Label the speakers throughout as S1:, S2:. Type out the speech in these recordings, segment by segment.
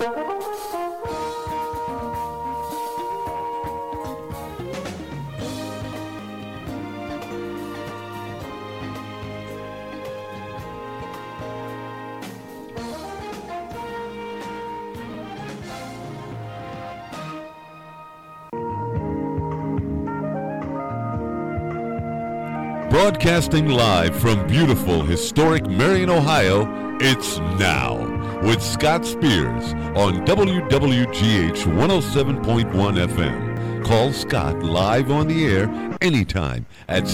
S1: Broadcasting live from beautiful, historic Marion, Ohio, it's Now with Scott Spears on WWGH 107.1 FM. Call Scott live on the air anytime at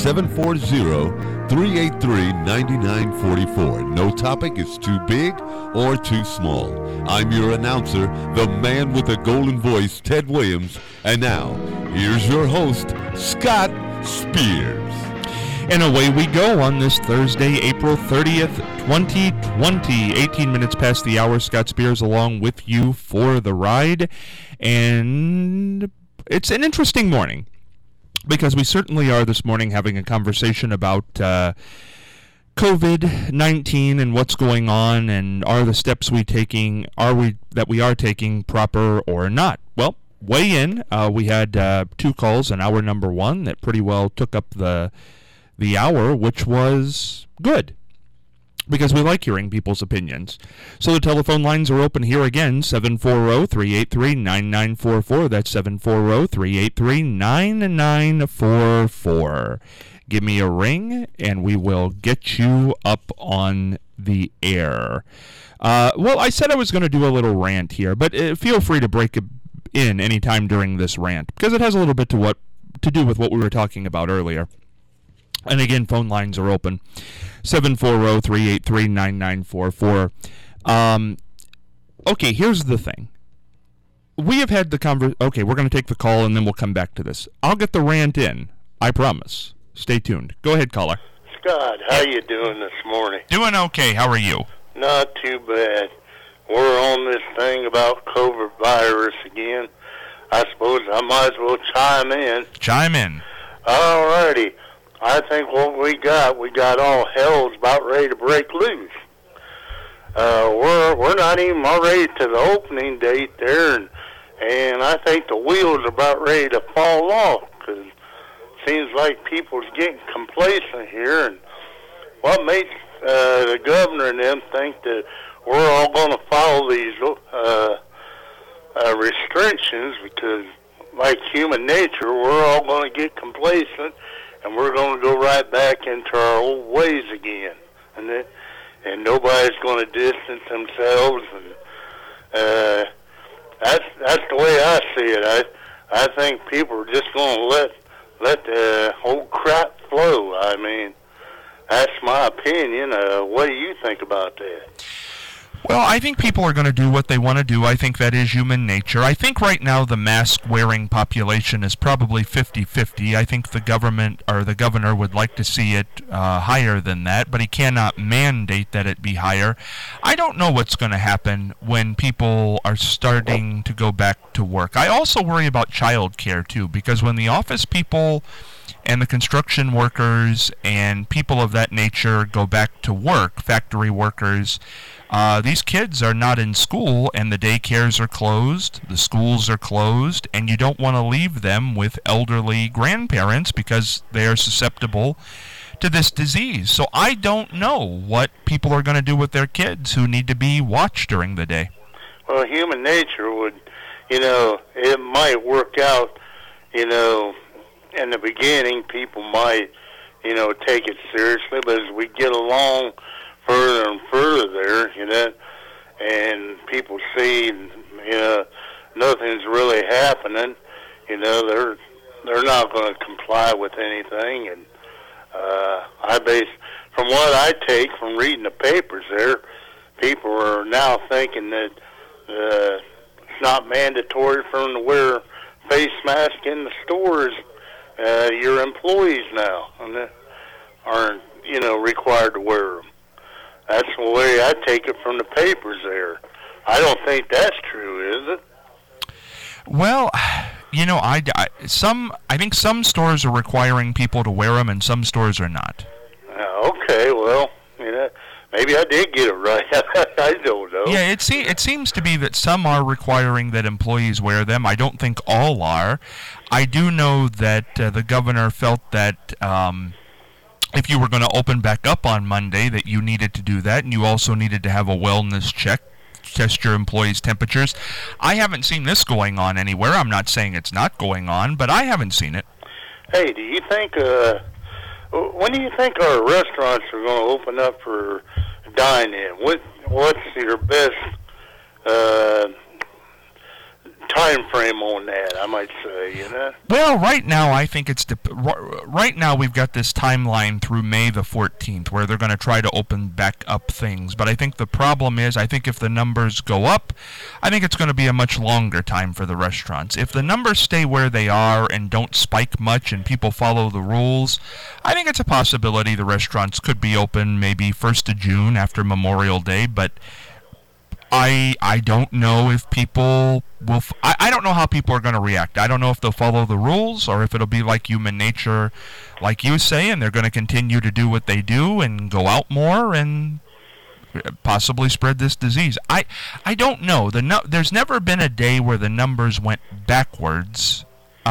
S1: 740-383-9944. No topic is too big or too small. I'm your announcer, the man with the golden voice, Ted Williams. And now, here's your host, Scott Spears.
S2: And away we go on this Thursday, April 30th, 2020. 18 minutes past the hour, Scott Spears along with you for the ride. And it's an interesting morning because we certainly are this morning having a conversation about COVID-19 and what's going on, and are the steps we are taking proper or not? Well, weigh in. We had two calls in hour number one that pretty well took up the hour, which was good, because we like hearing people's opinions. So the telephone lines are open here again, 740-383-9944. That's 740-383-9944. Give me a ring, and we will get you up on the air. Well, I said I was going to do a little rant here, but feel free to break in anytime during this rant, because it has a little bit to do with what we were talking about earlier. And again, phone lines are open, 740-383-9944. Okay, here's the thing. We have had the okay, we're going to take the call and then we'll come back to this. I'll get the rant in, I promise. Stay tuned. Go ahead, caller.
S3: Scott, how you doing this morning?
S2: Doing okay. How are you?
S3: Not too bad. We're on this thing about COVID virus again. I suppose I might as well chime in.
S2: Chime in.
S3: All righty. I think what we got all hell's about ready to break loose. We're not even already to the opening date there, and I think the wheels are about ready to fall off, because it seems like people's getting complacent here, and what makes the governor and them think that we're all going to follow these restrictions, because like human nature, we're all going to get complacent, and we're going to go right back into our old ways again, and nobody's going to distance themselves, and that's the way I see it. I think people are just going to let the whole crap flow. I mean, that's my opinion. What do you think about that?
S2: Well, I think people are going to do what they want to do. I think that is human nature. I think right now the mask-wearing population is probably 50-50. I think the government or the governor would like to see it higher than that, but he cannot mandate that it be higher. I don't know what's going to happen when people are starting to go back to work. I also worry about child care, too, because when the office people and the construction workers and people of that nature go back to work, factory workers, these kids are not in school, and the daycares are closed, the schools are closed, and you don't want to leave them with elderly grandparents because they are susceptible to this disease. So I don't know what people are going to do with their kids who need to be watched during the day.
S3: Well, human nature would, it might work out, in the beginning, people might, take it seriously, but as we get along further and further there, and people see, nothing's really happening, they're not going to comply with anything. And from what I take from reading the papers there, people are now thinking that it's not mandatory for them to wear face mask in the stores. Your employees now aren't, required to wear them. That's the way I take it from the papers there. I don't think that's true, is it?
S2: Well, I think some stores are requiring people to wear them and some stores are not.
S3: Okay, well, maybe I did get it right. I don't know.
S2: Yeah, it seems to be that some are requiring that employees wear them. I don't think all are. I do know that the governor felt that if you were going to open back up on Monday, that you needed to do that, and you also needed to have a wellness check, test your employees' temperatures. I haven't seen this going on anywhere. I'm not saying it's not going on, but I haven't seen it.
S3: Hey, do you think, when do you think our restaurants are going to open up for dine-in? What's your best time frame on that, I might say, you know?
S2: Well, right now, I think it's right now we've got this timeline through May the 14th where they're going to try to open back up things. But I think the problem is, I think if the numbers go up, I think it's going to be a much longer time for the restaurants. If the numbers stay where they are and don't spike much and people follow the rules, I think it's a possibility the restaurants could be open maybe 1st of June after Memorial Day, but I don't know if people will. I don't know how people are going to react. I don't know if they'll follow the rules or if it'll be like human nature, like you say, and they're going to continue to do what they do and go out more and possibly spread this disease. I don't know. There's never been a day where the numbers went backwards.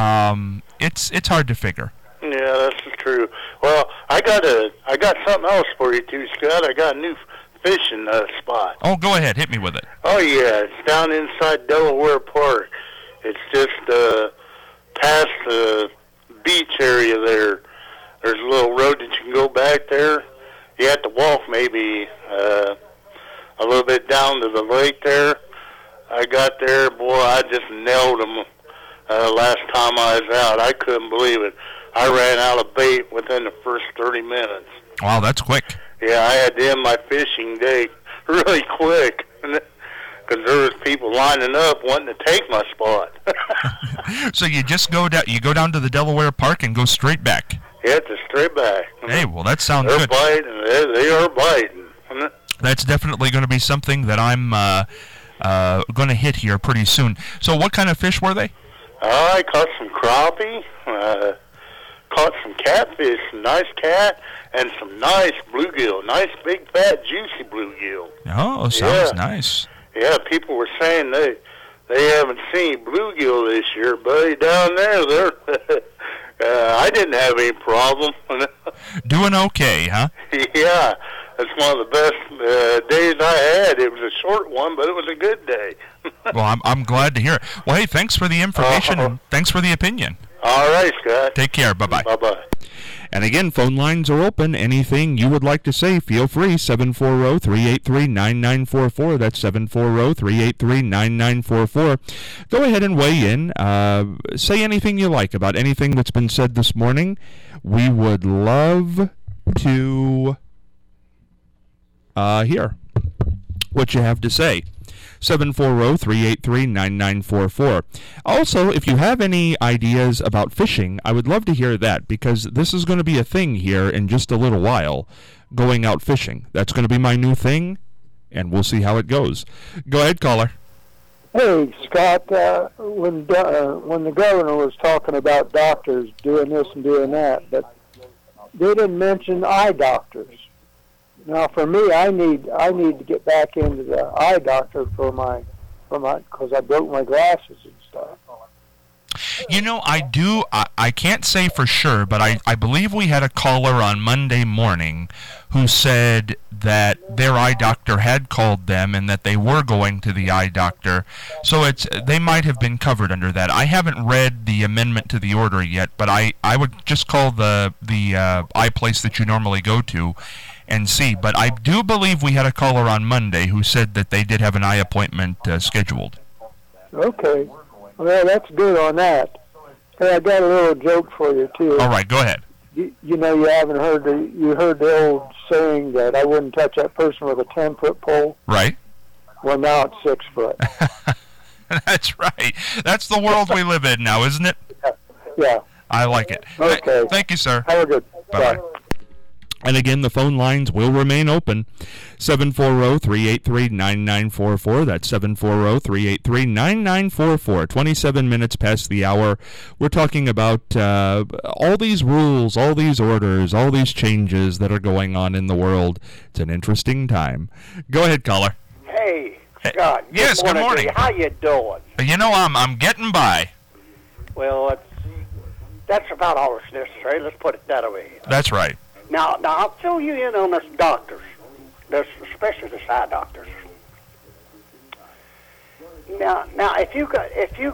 S2: It's hard to figure.
S3: Yeah, that's true. Well, I got something else for you too, Scott. I got a new fishing spot.
S2: Oh, go ahead. Hit me with it.
S3: Oh, yeah. It's down inside Delaware Park. It's just past the beach area there. There's a little road that you can go back there. You have to walk maybe a little bit down to the lake there. I got there. Boy, I just nailed them last time I was out. I couldn't believe it. I ran out of bait within the first 30 minutes.
S2: Wow, that's quick.
S3: Yeah, I had to end my fishing day really quick because there was people lining up wanting to take my spot.
S2: So you just go down to the Delaware Park and go straight back.
S3: Yeah, just straight back.
S2: Hey, well, that sounds
S3: They're
S2: good.
S3: Biting. They are biting.
S2: That's definitely going to be something that I'm going to hit here pretty soon. So what kind of fish were they?
S3: I caught some crappie, caught some catfish, some nice cat, and some nice bluegill. Nice, big, fat, juicy bluegill.
S2: Oh, sounds nice.
S3: Yeah, people were saying they haven't seen bluegill this year, buddy. Down there, I didn't have any problem.
S2: Doing okay, huh?
S3: Yeah, that's one of the best days I had. It was a short one, but it was a good day.
S2: Well, I'm glad to hear it. Well, hey, thanks for the information and thanks for the opinion.
S3: All right, Scott.
S2: Take care. Bye-bye.
S3: Bye-bye.
S2: And again, phone lines are open. Anything you would like to say, feel free. 740-383-9944. That's 740-383-9944. Go ahead and weigh in. Say anything you like about anything that's been said this morning. We would love to hear what you have to say. 740-383-9944. Also, if you have any ideas about fishing, I would love to hear that, because this is going to be a thing here in just a little while, going out fishing. That's going to be my new thing, and we'll see how it goes. Go ahead, caller.
S4: Hey, Scott, when the governor was talking about doctors doing this and doing that, but they didn't mention eye doctors. Now, for me, I need to get back into the eye doctor because I broke my glasses and stuff.
S2: You know, I can't say for sure, but I believe we had a caller on Monday morning who said that their eye doctor had called them and that they were going to the eye doctor. So they might have been covered under that. I haven't read the amendment to the order yet, but I would just call the eye place that you normally go to and see. But I do believe we had a caller on Monday who said that they did have an eye appointment scheduled.
S4: Okay. Well, that's good on that. Hey, I got a little joke for you, too.
S2: All right, go ahead.
S4: You know, you heard the old saying that I wouldn't touch that person with a 10-foot pole?
S2: Right.
S4: Well, now it's 6 foot.
S2: That's right. That's the world we live in now, isn't it?
S4: Yeah.
S2: I like it.
S4: Okay.
S2: Thank you, sir.
S4: Have a good.
S2: Bye-bye. And again, the phone lines will remain open. 740-383-9944. That's 740-383-9944. 27 minutes past the hour. We're talking about all these rules, all these orders, all these changes that are going on in the world. It's an interesting time. Go ahead, caller.
S5: Hey, Scott.
S2: Yes, good morning.
S5: How you doing?
S2: I'm getting by.
S5: Well, that's about all that's necessary. Let's put it that way.
S2: That's right.
S5: Now I'll fill you in on this doctors, especially the eye doctors. Now, if you got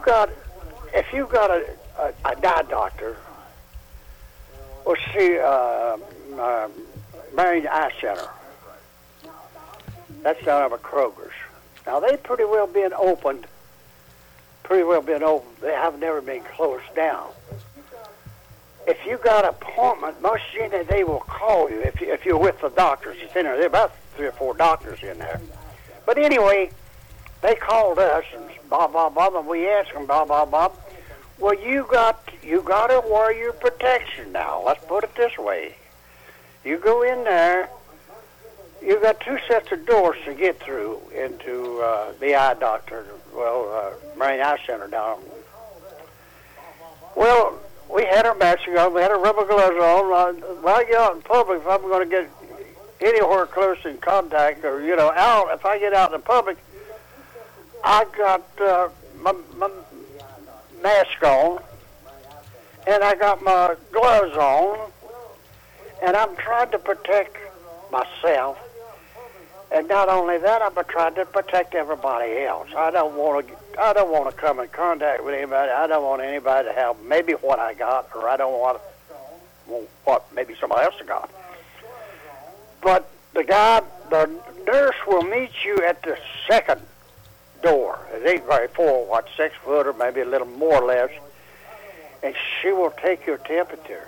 S5: a eye doctor, let's see, Marion Eye Center. That's down over Kroger's. Now they pretty well been opened. They have never been closed down. If you got an appointment, most usually they will call you if you're with the doctors. It's in there. There are about 3 or 4 doctors in there. But anyway, they called us and blah blah blah, and we asked them blah blah blah. Well, you got to wear your protection now. Let's put it this way: you go in there. You got 2 sets of doors to get through into the eye doctor. Well, Marion Eye Center down. Well, we had our masks on. We had our rubber gloves on. When I get out in public, if I'm going to get anywhere close in contact or, out, if I get out in public, I got my mask on, and I got my gloves on, and I'm trying to protect myself. And not only that, I'm trying to protect everybody else. I don't want to come in contact with anybody. I don't want anybody to have maybe what I got, or I don't want what maybe somebody else got. But the nurse will meet you at the second door. It ain't very full, 6 foot or maybe a little more or less, and she will take your temperature,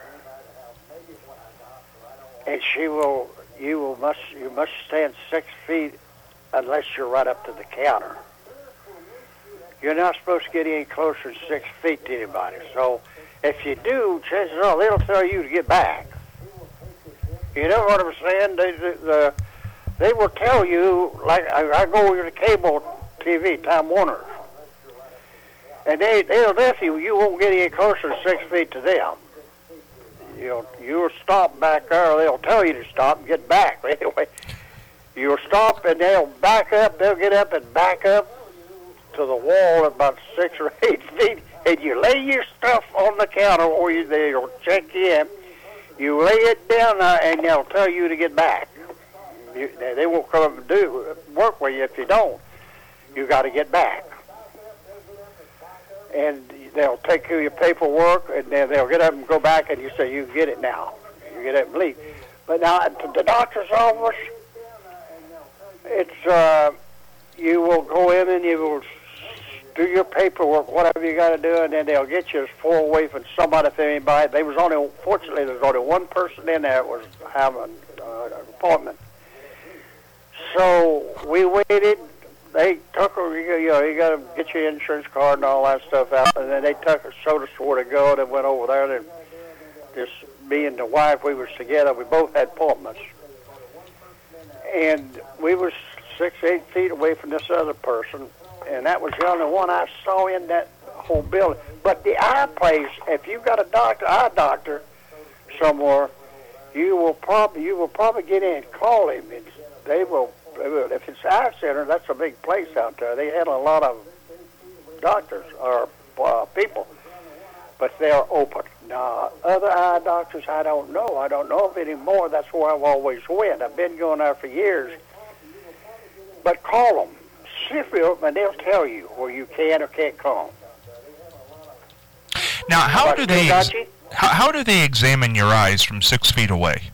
S5: and you must stand 6 feet unless you're right up to the counter. You're not supposed to get any closer than 6 feet to anybody. So if you do, chances are they'll tell you to get back. You know what I'm saying? They will tell you, like I go over to cable TV, Time Warner, and they'll tell you won't get any closer than 6 feet to them. You'll stop back there. They'll tell you to stop and get back. Anyway, you'll stop and they'll back up. They'll get up and back up to the wall about 6 or 8 feet, and you lay your stuff on the counter, or they'll check you in. You lay it down and they'll tell you to get back. They won't come and work with you if you don't. You got to get back. And they'll take care of your paperwork, and then they'll get up and go back, and you say, you get it now. You get up and leave. But now, at the doctor's office, it's, you will go in and you will do your paperwork, whatever you got to do, and then they'll get you as far away from somebody, if anybody. Fortunately, there was only one person in there that was having an appointment. So we waited. They took her, you got to get your insurance card and all that stuff out, and then they showed us where to go, and went over there, and just me and the wife, we was together. We both had appointments, and we was 6, 8 feet away from this other person, and that was the only one I saw in that whole building. But the eye place, if you got eye doctor somewhere, you will probably get in and call him, and they will. If it's Eye Center, that's a big place out there. They had a lot of doctors or people, but they're open. Now, other eye doctors, I don't know. I don't know of any more. That's where I've always went. I've been going there for years. But call them. See if and they'll tell you where you can or can't come.
S2: Now, how do they examine your eyes from 6 feet away?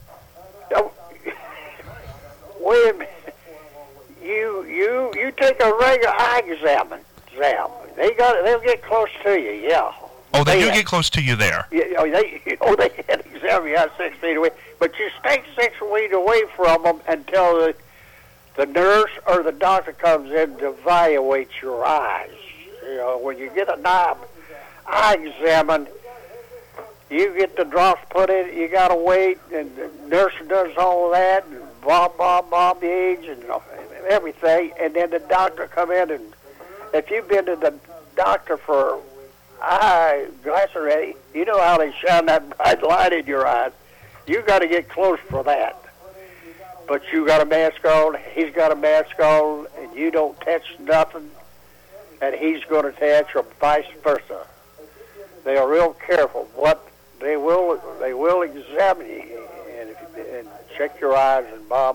S5: Wait a minute. You take a regular eye exam. They'll get close to you, yeah.
S2: Oh, they do get close to you there.
S5: Yeah, they can examine you out 6 feet away, but you stay 6 feet away from them until the nurse or the doctor comes in to evaluate your eyes. When you get an eye examined, You get the drops put in, you got to wait, and the nurse does all of that, and blah, the age, and everything, and then the doctor come in, and if you've been to the doctor for eye glasses already, you know how they shine that bright light in your eyes. You got to get close for that. But you got a mask on, he's got a mask on, and you don't touch nothing, and he's going to touch, or vice versa. They are real careful. What they will examine you and check your eyes and blah.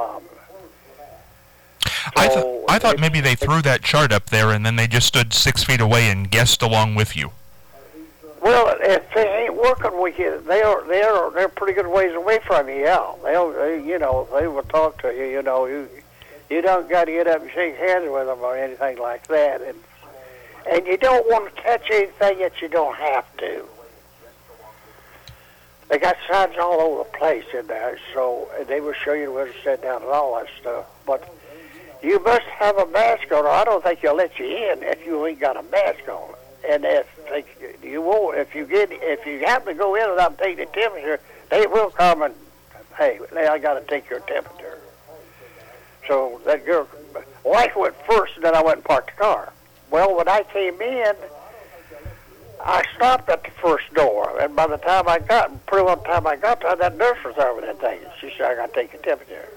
S5: So
S2: I thought maybe they threw that chart up there and then they just stood 6 feet away and guessed along with you.
S5: Well, if they ain't working with you, they're pretty good ways away from you. Yeah, they will talk to you. You don't got to get up and shake hands with them or anything like that, and you don't want to touch anything that you don't have to. They got signs all over the place in there, so they will show you where to sit down and all that stuff. But you must have a mask on, or I don't think they'll let you in if you ain't got a mask on. And if you happen to go in without taking the temperature, they will come and, hey, I got to take your temperature. So that girl, wife went first, and then I went and parked the car. Well, when I came in, I stopped at the first door, and by the time I got there, that nurse was over that thing. She said, I got to take your temperature.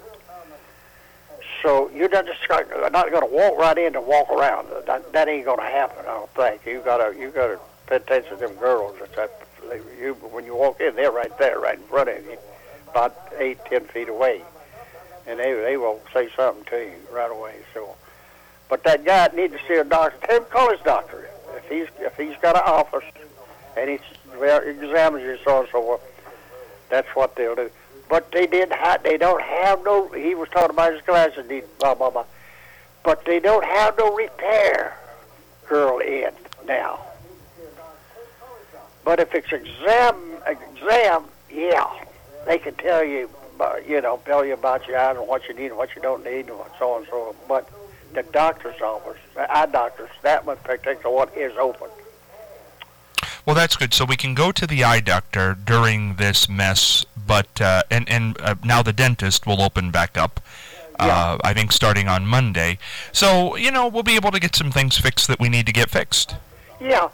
S5: So you're not going to walk right in and walk around. That ain't going to happen, I don't think. You got to pay attention to them girls. When you walk in, they're right there, right in front of you, about 8-10 feet away, and they will say something to you right away. So, but that guy needs to see a doctor. Tell him to call his doctor if he's got an office and he examines you so and so forth. That's what they'll do. But they don't have no, he was talking about his glasses, blah, blah, blah. But they don't have no repair girl in now. But if it's exam, yeah, they can tell you, tell you about your eyes and what you need and what you don't need and so on and so on. But the doctor's office, the eye doctors, that one particular one is open.
S2: Well, that's good. So we can go to the eye doctor during this mess, but now the dentist will open back up. I think starting on Monday. So we'll be able to get some things fixed that we need to get fixed.
S5: Yeah.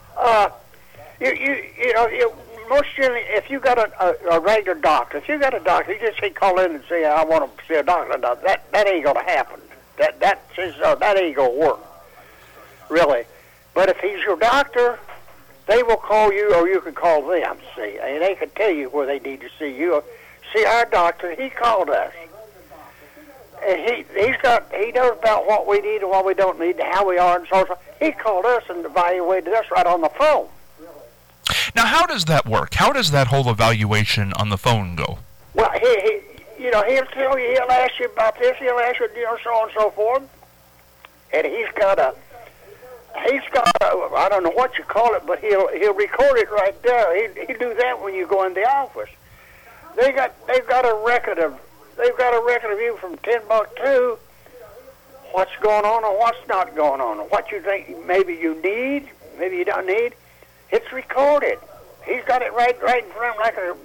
S5: Most generally, if you got a regular doctor, you just say call in and say I want to see a doctor. Now, that ain't gonna happen. That ain't gonna work, really. But if he's your doctor, they will call you, or you can call them, see, and they can tell you where they need to see you. See, our doctor, he called us, and he knows about what we need and what we don't need, and how we are, and so on. He called us and evaluated us right on the phone.
S2: Now, how does that work? How does that whole evaluation on the phone go?
S5: Well, he'll tell you, he'll ask you about this, he'll ask you, so on and so forth, and he's got a, I don't know what you call it, but he'll record it right there. He'll do that when you go in the office. They've got a record of you from Timbuktu, what's going on and what's not going on, and what you think maybe you need, maybe you don't need. It's recorded. He's got it right in front of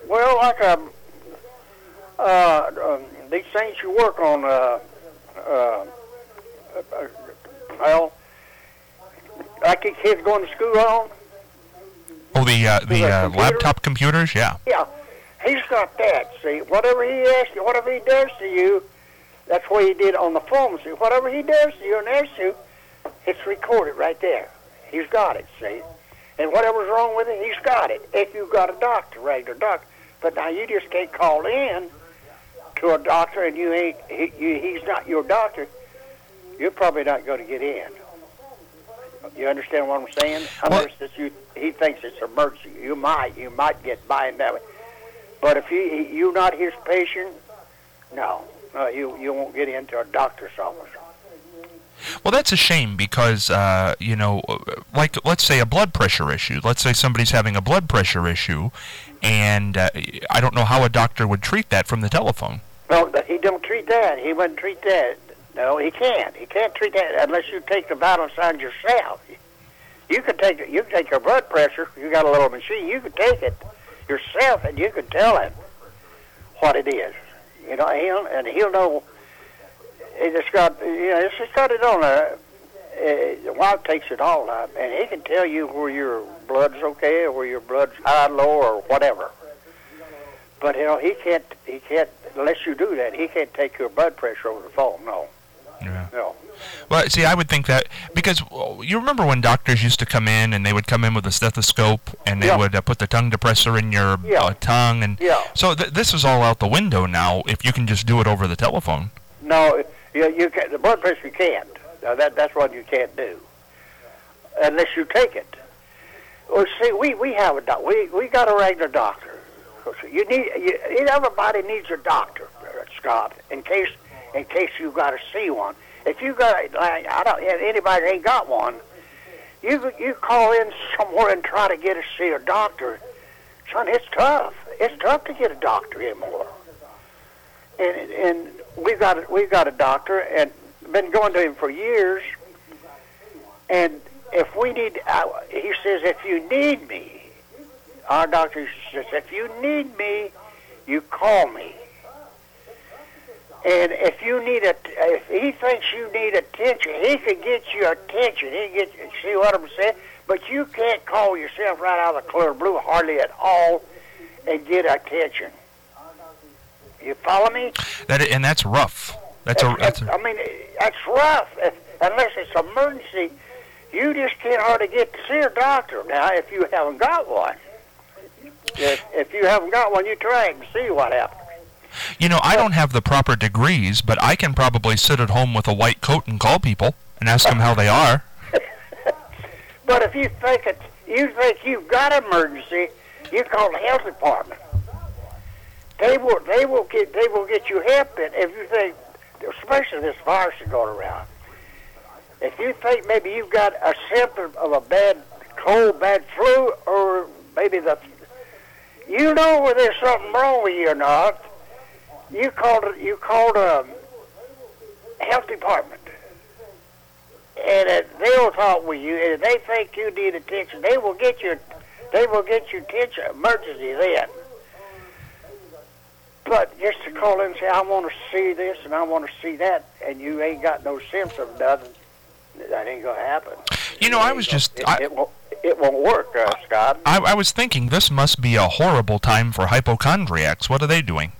S5: these things you work on, like the kids going to school on.
S2: Oh, the laptop computers, yeah.
S5: Yeah, he's got that. See, whatever he asks you, whatever he does to you, that's what he did on the phone. See, whatever he does to you and asks you, it's recorded right there. He's got it. See, and whatever's wrong with it, he's got it. If you've got a doctor, regular doctor, but now you just can't call in to a doctor and he's not your doctor. You're probably not going to get in. You understand what I'm saying? Unless he thinks it's emergency, you might get by in that way. But if you're not his patient, no, you won't get into a doctor's office.
S2: Well, that's a shame because like let's say a blood pressure issue. Let's say somebody's having a blood pressure issue, and I don't know how a doctor would treat that from the telephone.
S5: No, he don't treat that. He wouldn't treat that. No, he can't. He can't treat that unless you take the vital signs yourself. You can take your blood pressure. You got a little machine. You can take it, yourself, and you can tell him what it is. You know, he'll know. It's got, you know, it's just got it on a. The wife takes it all up, and he can tell you where your blood's okay or where your blood's high, low, or whatever. But you know, he can't unless you do that. He can't take your blood pressure over the phone. No.
S2: Yeah.
S5: No.
S2: Well, see, I would think that, because you remember when doctors used to come in, and they would come in with a stethoscope, and they would put the tongue depressor in your tongue, and so this is all out the window now. If you can just do it over the telephone.
S5: No, you can, the blood pressure you can't. That's what you can't do unless you take it. Well, see, we have a we got a regular doctor. Everybody needs a doctor, Scott, in case you got to see one. If you got, anybody ain't got one, you call in somewhere and try to get to see a doctor. Son, it's tough. It's tough to get a doctor anymore. And we've got a doctor, and been going to him for years. And if we need, he says, if you need me, our doctor says, if you need me, you call me. And if he thinks you need attention, he can get you attention. See what I'm saying? But you can't call yourself right out of the clear blue hardly at all and get attention. You follow me?
S2: And that's rough. That's
S5: rough. Unless it's emergency, you just can't hardly get to see a doctor now if you haven't got one. If you haven't got one, you try it and see what happens.
S2: You know, I don't have the proper degrees, but I can probably sit at home with a white coat and call people and ask them how they are.
S5: But if you think you've got an emergency, you call the health department. They will get you help. And if you think, especially this virus is going around, if you think maybe you've got a symptom of a bad cold, bad flu, or maybe you know whether there's something wrong with you or not. You called a health department, and they'll talk with you. And if they think you need attention, they will get you attention, emergency then. But just to call in and say, I want to see this and I want to see that, and you ain't got no symptoms, nothing, that ain't gonna happen.
S2: You know,
S5: it won't work, Scott.
S2: I was thinking this must be a horrible time for hypochondriacs. What are they doing?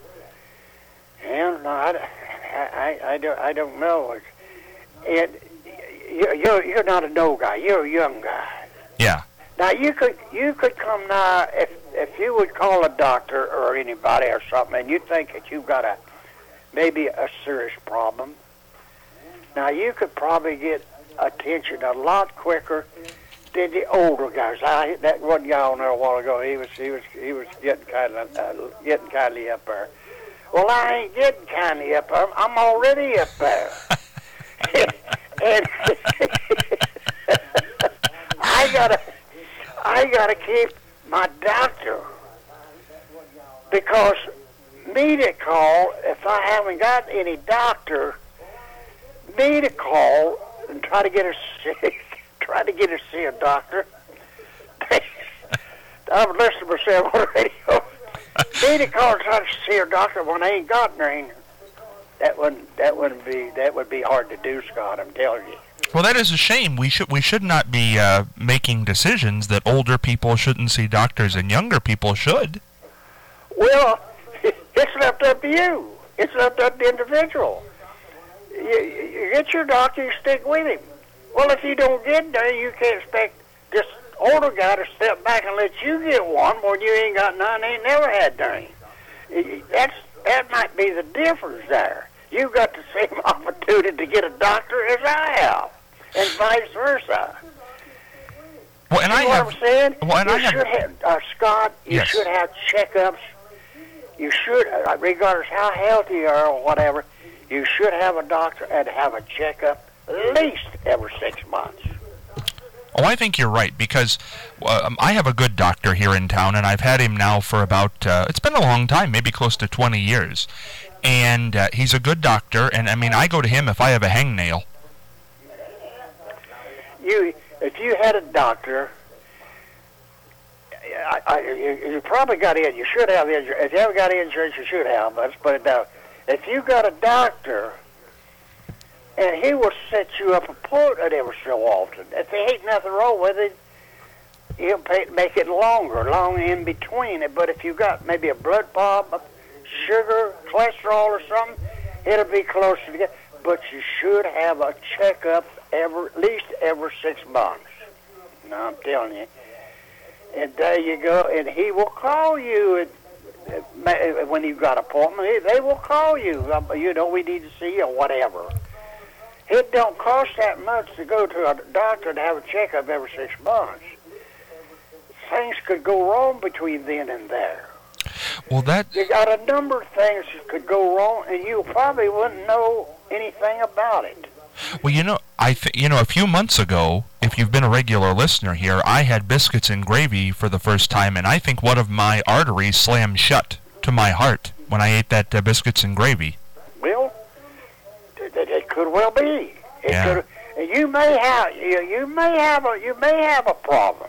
S5: No, I don't know. And you're not a no guy. You're a young guy.
S2: Yeah.
S5: Now you could come now if you would call a doctor or anybody or something, and you think that you've got maybe a serious problem. Now you could probably get attention a lot quicker than the older guys. That one guy on there a while ago, he was getting kindly up there. Well, I ain't getting kindly up there. I'm already up there. And I gotta keep my doctor, because me to call, if I haven't got any doctor, me to call and try to get her to see a doctor. I've listened to myself on the radio. Me to call and try to see a doctor when I ain't got any. That would be hard to do, Scott. I'm telling you.
S2: Well, that is a shame. We should not be making decisions that older people shouldn't see doctors and younger people should.
S5: Well, it's left up to you. It's left up to the individual. You get your doctor, you stick with him. Well, if you don't get there, you can't expect this older guy to step back and let you get one when you ain't got none, ain't never had none. That might be the difference there. You've got the same opportunity to get a doctor as I have, and vice versa.
S2: Well, and
S5: you know what I'm saying?
S2: Well, and
S5: you should have, Scott, you should have checkups. You should, regardless how healthy you are or whatever, you should have a doctor and have a checkup at least every 6 months.
S2: Oh, I think you're right, because I have a good doctor here in town, and I've had him now for about, it's been a long time, maybe close to 20 years. And he's a good doctor, and I mean, I go to him if I have a hangnail.
S5: If you had a doctor, you probably got in. You should have insurance. If you haven't got insurance, you should have. Let's put it down. If you got a doctor, and he will set you up a appointment every so often. If there ain't nothing wrong with it, he'll make it long in between it. But if you got maybe a blood problem, sugar, cholesterol, or something, it'll be closer together. But you should have a checkup at least every 6 months. No, I'm telling you. And there you go. And he will call you when you've got an appointment. They will call you. We need to see you or whatever. It don't cost that much to go to a doctor to have a checkup every 6 months. Things could go wrong between then and there.
S2: Well,
S5: you got a number of things that could go wrong, and you probably wouldn't know anything about it.
S2: Well, a few months ago, if you've been a regular listener here, I had biscuits and gravy for the first time, and I think one of my arteries slammed shut to my heart when I ate that biscuits and gravy.
S5: Well, it could well be.
S2: Yeah.
S5: You may have a problem.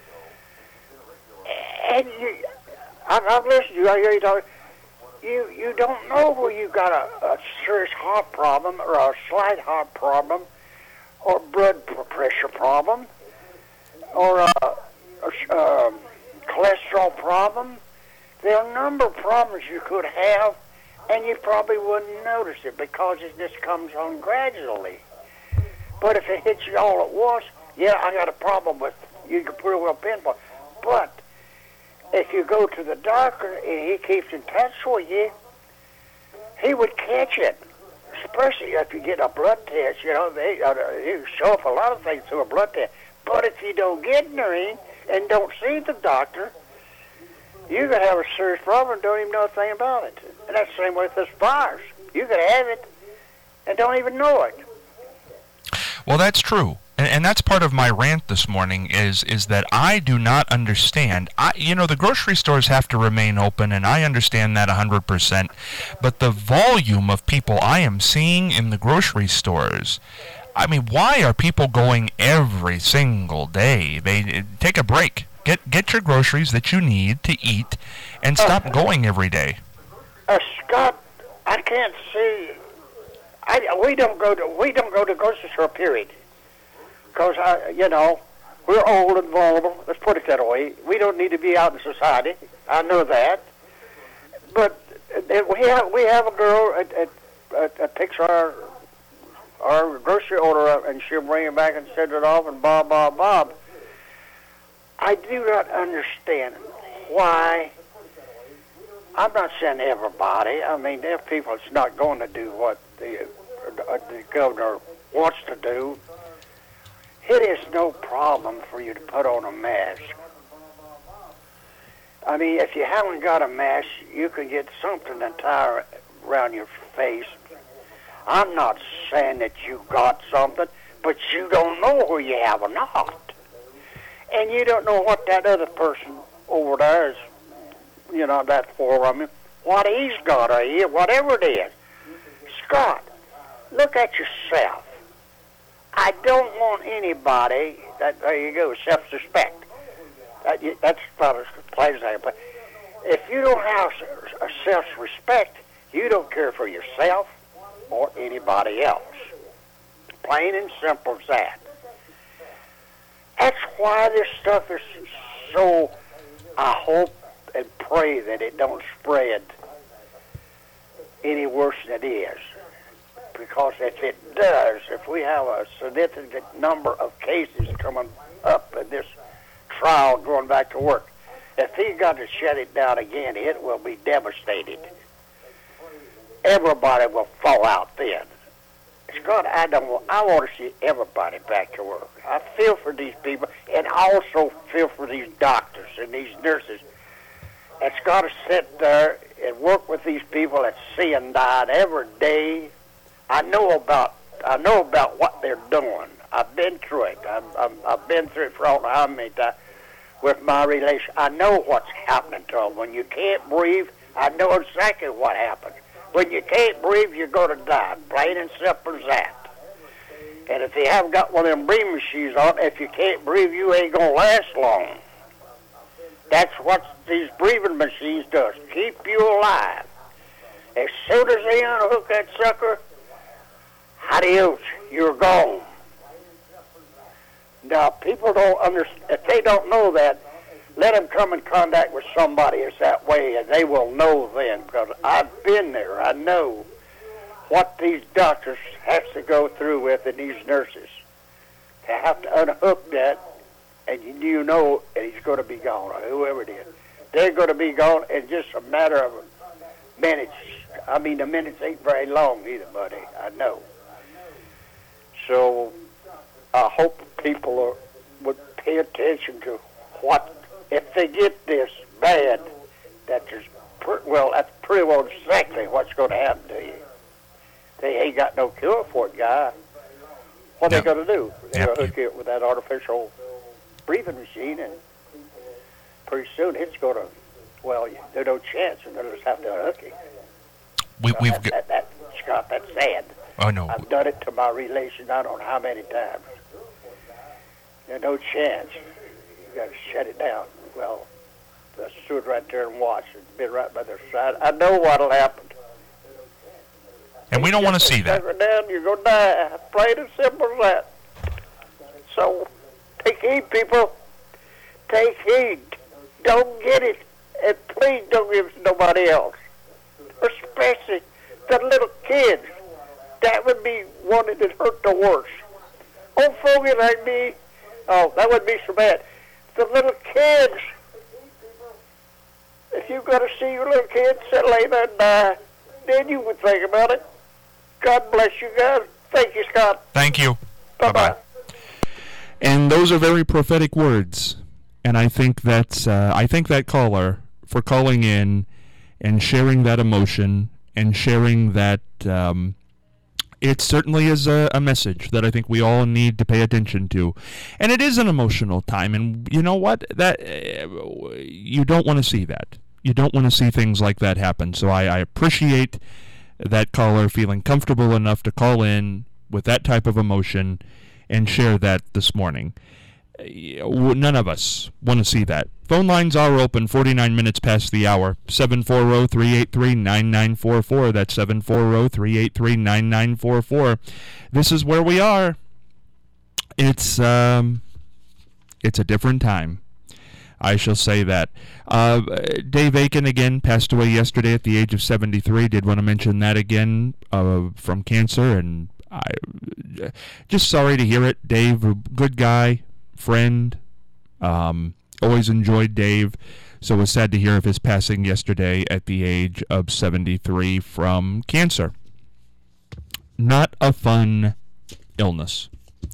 S5: And I've listened to you. I hear you talking. You don't know where you got a serious heart problem or a slight heart problem or blood pressure problem or a cholesterol problem. There are a number of problems you could have, and you probably wouldn't notice it because it just comes on gradually. But if it hits you all at once, I got a problem with you can pretty well pinpoint. But if you go to the doctor and he keeps in touch with you, he would catch it. Especially if you get a blood test, they show up a lot of things through a blood test. But if you don't get near him and don't see the doctor, you could have a serious problem and don't even know a thing about it. And that's the same way with this virus. You could have it and don't even know it.
S2: Well, that's true. And that's part of my rant this morning is that I do not understand. The grocery stores have to remain open, and I understand that 100%. But the volume of people I am seeing in the grocery stores, I mean, why are people going every single day? They take a break. Get your groceries that you need to eat, and stop going every day.
S5: Scott, I can't see. We don't go to grocery store. Period. Because, we're old and vulnerable. Let's put it that way. We don't need to be out in society. I know that. But we have a girl that picks our grocery order up, and she'll bring it back and send it off, and bob. I do not understand why. I'm not saying everybody. I mean, there are people that's not going to do what the governor wants to do. It is no problem for you to put on a mask. I mean, if you haven't got a mask, you can get something to tie around your face. I'm not saying that you got something, but you don't know who you have or not. And you don't know what that other person over there is, that foreman, what he's got or whatever it is. Scott, look at yourself. I don't want anybody, there you go, self-respect. That's probably a plain example. But if you don't have a self-respect, you don't care for yourself or anybody else. Plain and simple as that. That's why this stuff is so, I hope and pray that it don't spread any worse than it is. Because if it does, if we have a significant number of cases coming up in this trial going back to work, if he got to shut it down again, it will be devastated. Everybody will fall out then. Scott, I want to see everybody back to work. I feel for these people, and I also feel for these doctors and these nurses that's got to sit there and work with these people that's seeing dying every day. I know about what they're doing. I've been through it. I've been through it for I don't know how many times with my relation. I know what's happening to them. When you can't breathe, I know exactly what happens. When you can't breathe, you're going to die. Plain and simple as that. And if you haven't got one of them breathing machines on, if you can't breathe, you ain't going to last long. That's what these breathing machines does. Keep you alive. As soon as they unhook that sucker, adios, you're gone. Now, people don't understand. If they don't know that, let them come in contact with somebody that's that way, and they will know then. Because I've been there. I know what these doctors have to go through with, and these nurses. They have to unhook that, and you know and he's going to be gone, or whoever it is. They're going to be gone in just a matter of minutes. I mean, the minutes ain't very long either, buddy. I know. So I hope people would pay attention to what, if they get this bad, that's pretty well exactly what's going to happen to you. They ain't got no cure for it, guy. What are they going to do? They're going to hook you with that artificial breathing machine, and pretty soon it's going to, there's no chance, and they'll just have to unhook you. Scott, that's sad.
S2: Oh, no.
S5: I've done it to my relations I don't know how many times. There's no chance. You got to shut it down. Well, let's stood right there and watch. It's been right by their side. I know what'll happen.
S2: And we don't want to see that.
S5: Down, you're going to die. Plain and simple as that. So, take heed, people. Take heed. Don't get it. And please don't give it to nobody else. Especially the little kids. That would be one that hurt the worst. Old fogey like me, that would be so bad. The little kids. If you've got to see your little kids lay there and die, then you would think about it. God bless you guys. Thank you, Scott.
S2: Thank you.
S5: Bye-bye.
S2: And those are very prophetic words. And I think that's that caller, for calling in and sharing that emotion and sharing that, it certainly is a message that I think we all need to pay attention to. And it is an emotional time. And you know what? You don't want to see that. You don't want to see things like that happen. So I appreciate that caller feeling comfortable enough to call in with that type of emotion and share that this morning. None of us want to see that. Phone lines are open 49 minutes past the hour. 740-383-9944. That's 740-383-9944. This is where we are. It's a different time. I shall say that. Dave Aiken, again, passed away yesterday at the age of 73. Did want to mention that again, from cancer, and I just sorry to hear it. Dave, a good guy, friend, always enjoyed Dave, so it was sad to hear of his passing yesterday at the age of 73 from cancer. Not a fun illness.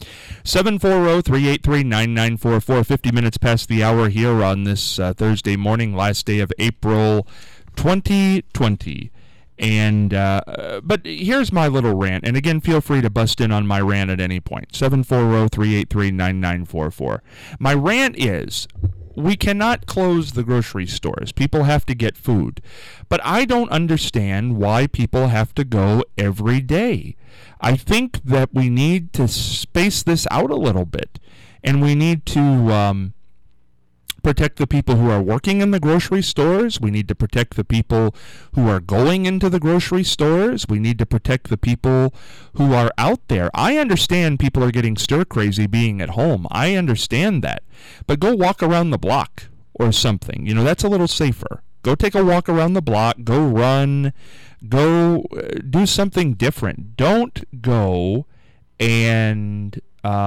S2: 740-383-9944, 50 minutes past the hour here on this Thursday morning, last day of April 2020. And but here's my little rant, and again, feel free to bust in on my rant at any point. 740-383-9944. My rant is, we cannot close the grocery stores. People have to get food. But I don't understand why people have to go every day. I think that we need to space this out a little bit, and we need to protect the people who are working in the grocery stores. We need to protect the people who are going into the grocery stores. We need to protect the people who are out there. I understand people are getting stir-crazy being at home. I understand that. But go walk around the block or something. You know, that's a little safer. Go take a walk around the block. Go run. Go do something different. Don't go and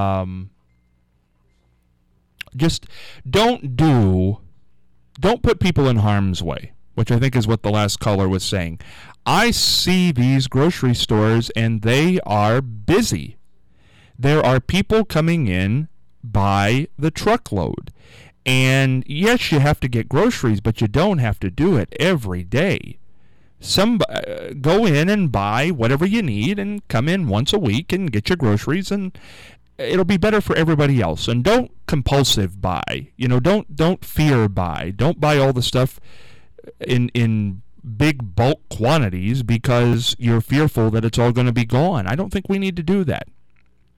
S2: just don't put people in harm's way, which I think is what the last caller was saying. I see these grocery stores and they are busy. There are people coming in by the truckload. And yes, you have to get groceries, but you don't have to do it every day. Go in and buy whatever you need and come in once a week and get your groceries, and it'll be better for everybody else. And don't compulsive buy. You know, don't fear buy. Don't buy all the stuff in big bulk quantities because you're fearful that it's all going to be gone. I don't think we need to do that.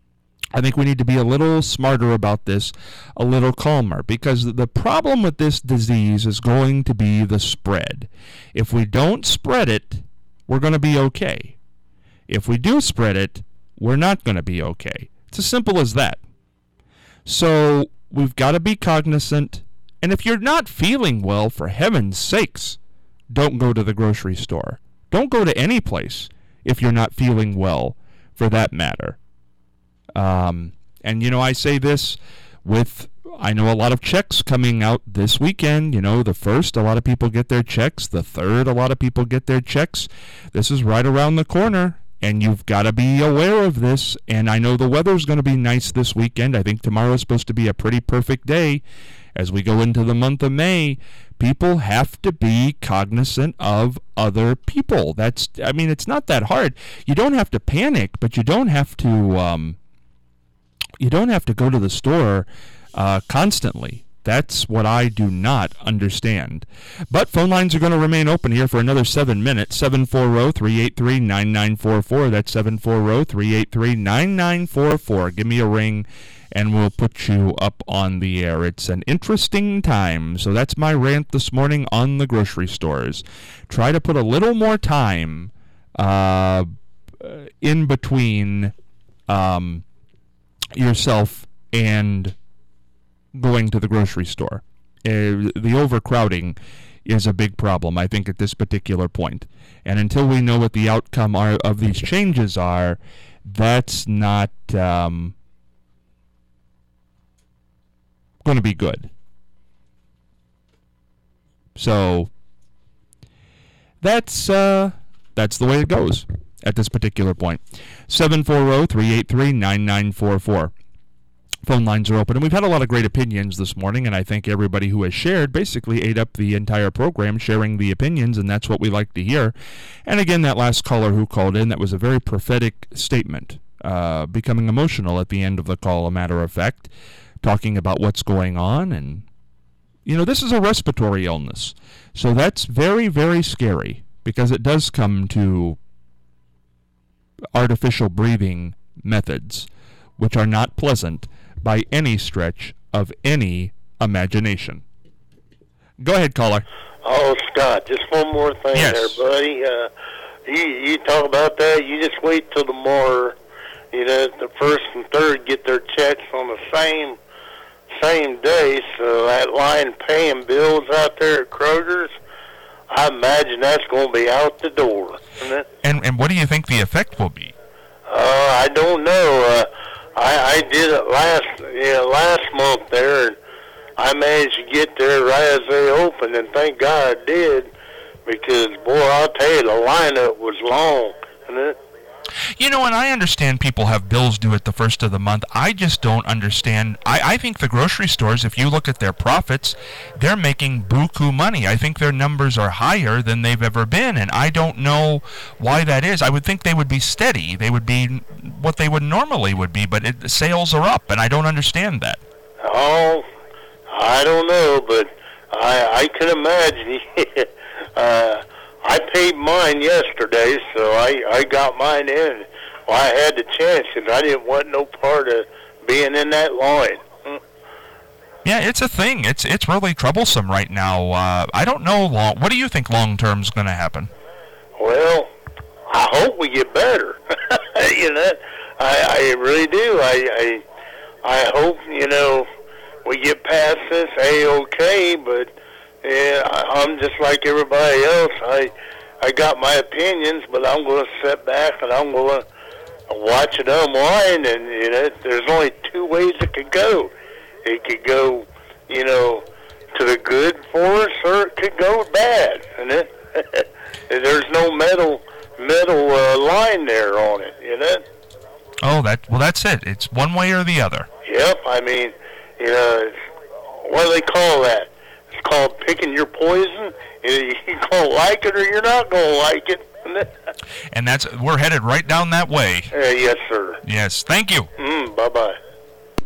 S2: I think we need to be a little smarter about this, a little calmer, because the problem with this disease is going to be the spread. If we don't spread it, we're going to be okay. If we do spread it, we're not going to be okay. It's as simple as that. So we've got to be cognizant, and if you're not feeling well, for heaven's sakes, don't go to the grocery store. Don't go to any place if you're not feeling well, for that matter. And, I say this with, I know a lot of checks coming out this weekend. The 1st, a lot of people get their checks. The 3rd, a lot of people get their checks. This is right around the corner, and you've got to be aware of this. And I know the weather's going to be nice this weekend. I think tomorrow is supposed to be a pretty perfect day. As we go into the month of May, people have to be cognizant of other people. It's not that hard. You don't have to panic, but you don't have to go to the store constantly. That's what I do not understand. But phone lines are going to remain open here for another 7 minutes. 740-383-9944. That's 740-383-9944. Give me a ring, and we'll put you up on the air. It's an interesting time. So that's my rant this morning on the grocery stores. Try to put a little more time in between yourself and going to the grocery store. The overcrowding is a big problem, I think, at this particular point. And until we know what the outcome of these changes are, that's not going to be good. So that's the way it goes at this particular point. 740-383-9944. Phone lines are open, and we've had a lot of great opinions this morning, and I think everybody who has shared basically ate up the entire program, sharing the opinions, and that's what we like to hear. And again, that last caller who called in, that was a very prophetic statement, becoming emotional at the end of the call, a matter of fact, talking about what's going on. And, this is a respiratory illness, so that's very, very scary, because it does come to artificial breathing methods, which are not pleasant by any stretch of any imagination. Go ahead, caller.
S3: Oh, Scott, just one more thing there, buddy. You talk about that, you just wait till tomorrow, the 1st and 3rd get their checks on the same day, so that line paying bills out there at Kroger's, I imagine that's going to be out the door, isn't it?
S2: And what do you think the effect will be?
S3: I don't know. I did it last month there, and I managed to get there right as they opened, and thank God I did, because, boy, I'll tell you, the lineup was long, isn't it?
S2: And I understand people have bills due at the 1st of the month. I just don't understand. I think the grocery stores, if you look at their profits, they're making buku money. I think their numbers are higher than they've ever been, and I don't know why that is. I would think they would be steady. They would be what they would normally would be, but sales are up, and I don't understand that.
S3: Oh, I don't know, but I can imagine. I paid mine yesterday, so I got mine in. Well, I had the chance, and I didn't want no part of being in that line.
S2: Yeah, it's a thing. It's really troublesome right now. I don't know. What do you think long-term is going to happen?
S3: Well, I hope we get better. I really do. I hope, we get past this A-okay, but I'm just like everybody else. I got my opinions, but I'm going to sit back and I'm going to watch it unwind. And there's only two ways it could go. It could go, to the good for us, or it could go bad. And there's no middle line there on it.
S2: Oh, that's it. It's one way or the other.
S3: Yep. I mean, what do they call that? It's called picking your poison. You're going to like it or you're not going to like it.
S2: And we're headed right down that way.
S3: Yes, sir.
S2: Yes, thank you.
S3: Bye-bye.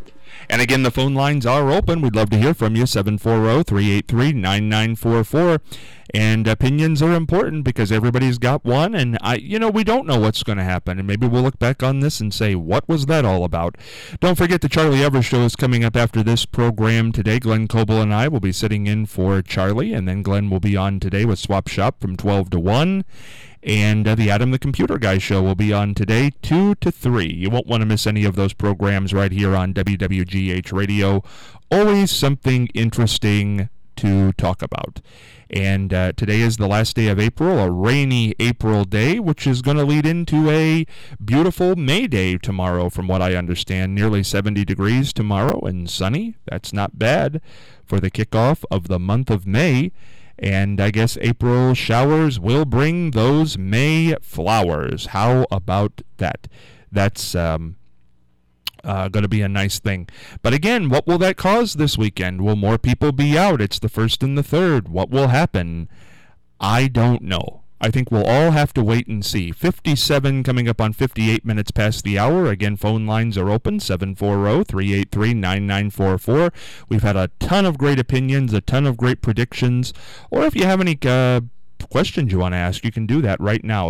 S2: And again, the phone lines are open. We'd love to hear from you, 740-383-9944. And opinions are important because everybody's got one, and we don't know what's going to happen, and maybe we'll look back on this and say, what was that all about? Don't forget the Charlie Evers Show is coming up after this program today. Glenn Coble and I will be sitting in for Charlie, and then Glenn will be on today with Swap Shop from 12 to 1. And the Adam the Computer Guy Show will be on today, 2 to 3. You won't want to miss any of those programs right here on WWGH Radio. Always something interesting to talk about. And today is the last day of April, a rainy April day, which is going to lead into a beautiful May day tomorrow, from what I understand. Nearly 70 degrees tomorrow and sunny. That's not bad for the kickoff of the month of May. And I guess April showers will bring those May flowers. How about that? That's going to be a nice thing. But again, what will that cause this weekend? Will more people be out? It's the 1st and the 3rd. What will happen? I don't know. I think we'll all have to wait and see. 57 coming up on 58 minutes past the hour. Again, phone lines are open, 740-383-9944. We've had a ton of great opinions, a ton of great predictions. Or if you have any questions you want to ask, you can do that right now.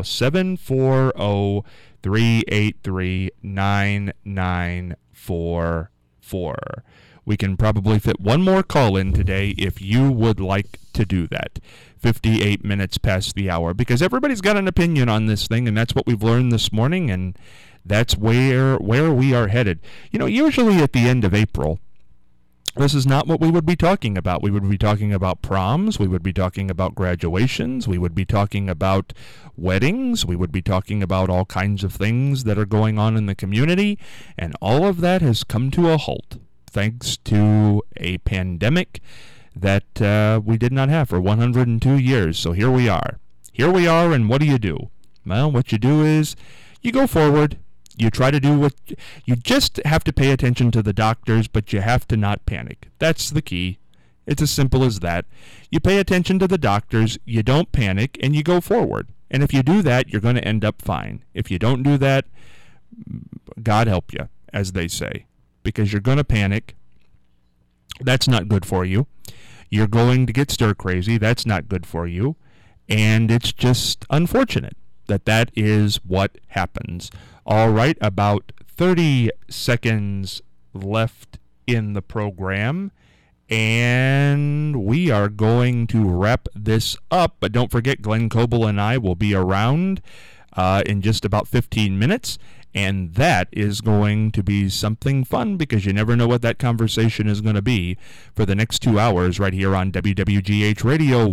S2: 740-383-9944. We can probably fit one more call in today if you would like to do that. 58 minutes past the hour, because everybody's got an opinion on this thing, and that's what we've learned this morning, and that's where we are headed. Usually at the end of April, this is not what we would be talking about. We would be talking about proms. We would be talking about graduations. We would be talking about weddings. We would be talking about all kinds of things that are going on in the community. And all of that has come to a halt thanks to a pandemic that we did not have for 102 years. So here we are. And what do? Well, what you do is you go forward. You try to do you just have to pay attention to the doctors, but you have to not panic. That's the key. It's as simple as that. You pay attention to the doctors, you don't panic, and you go forward. And if you do that, you're going to end up fine. If you don't do that, God help you, as they say, because you're going to panic. That's not good for you. You're going to get stir crazy. That's not good for you. And it's just unfortunate that is what happens. All right, about 30 seconds left in the program, and we are going to wrap this up. But don't forget, Glenn Coble and I will be around in just about 15 minutes, and that is going to be something fun, because you never know what that conversation is going to be for the next 2 hours right here on WWGH Radio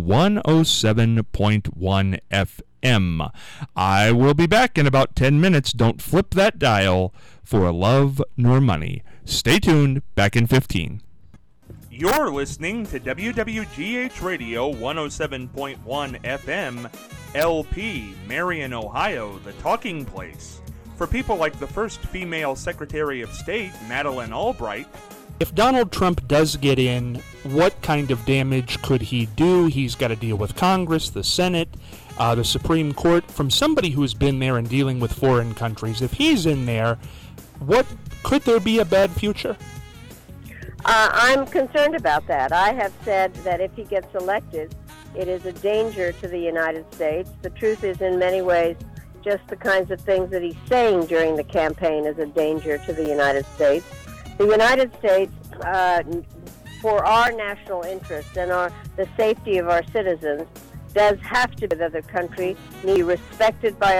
S2: 107.1 FM. I will be back in about 10 minutes. Don't flip that dial for love nor money. Stay tuned. Back in 15. You're listening to WWGH Radio 107.1 FM, LP, Marion, Ohio, the talking place. For people like the first female Secretary of State, Madeleine Albright. If Donald Trump does get in, what kind of damage could he do? He's got to deal with Congress, the Senate, the Supreme Court. From somebody who's been there and dealing with foreign countries, if he's in there, could there be a bad future?
S6: I'm concerned about that. I have said that if he gets elected, it is a danger to the United States. The truth is, in many ways, just the kinds of things that he's saying during the campaign is a danger to the United States. The United States, for our national interest and the safety of our citizens, does have to be the other country, be respected by